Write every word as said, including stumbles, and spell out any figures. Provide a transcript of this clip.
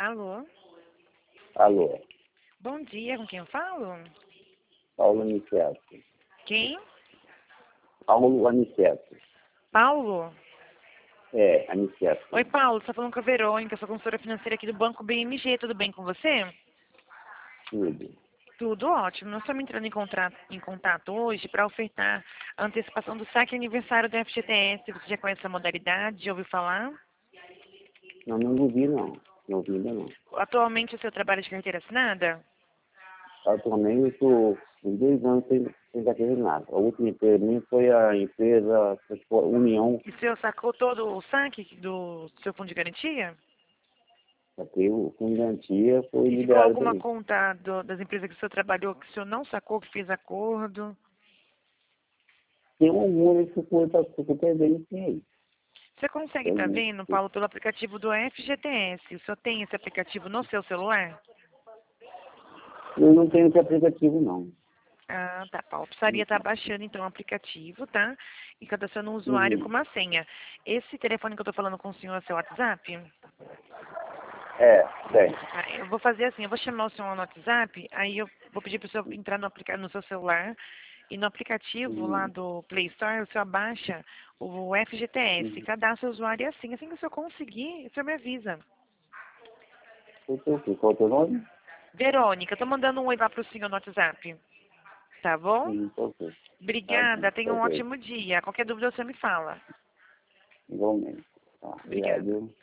Alô? Alô, Bom dia, com quem eu falo? Paulo Aniceto. Quem? Paulo Aniceto. Paulo? É, Aniceto. Oi, Paulo, você tá falando com a Verônica, sou consultora financeira aqui do Banco B M G, tudo bem com você? Tudo. Tudo ótimo. Nós estamos entrando em, contra... em contato hoje para ofertar a antecipação do saque aniversário do F G T S. Você já conhece essa modalidade? Já ouviu falar? Não, não ouvi não. Não ouvi ainda não. Atualmente o seu trabalho é de carteira assinada? Atualmente eu estou em dois anos sem, sem carteira de nada. A última empresa minha foi a empresa União, E o senhor sacou todo o saque do seu fundo de garantia? porque o fundo de garantia foi E ficou liberado para alguma mim. conta do- das empresas que o senhor trabalhou que o senhor não sacou, que fez acordo? Tem um muro que foi para o perdendo sim aí. Você consegue estar Eu, vendo, Paulo, pelo aplicativo do F G T S? O senhor tem esse aplicativo no seu celular? eu não tenho esse aplicativo não. Ah, tá, Paulo. Precisaria estar baixando, então, o aplicativo, tá? E cadastrando um usuário com Uhum. uma senha. Esse telefone que eu estou falando com o senhor é seu WhatsApp? É, tem. Ah, eu vou fazer assim, eu vou chamar o senhor no WhatsApp, aí eu vou pedir para o senhor entrar no, aplica no seu celular e no aplicativo lá Uhum. do Play Store, o senhor baixa o F G T S, Uhum. cadastra o usuário e assim, assim que o senhor conseguir, o senhor me avisa. Eu tô aqui. Qual é o teu nome? Verônica, eu tô mandando um oi lá pro senhor no WhatsApp. Tá bom? Uhum, tá ok. Tá Obrigada, bom, tenha tá um ok. ótimo dia. Qualquer dúvida você me fala. Igualmente. Tá, Obrigada. obrigado.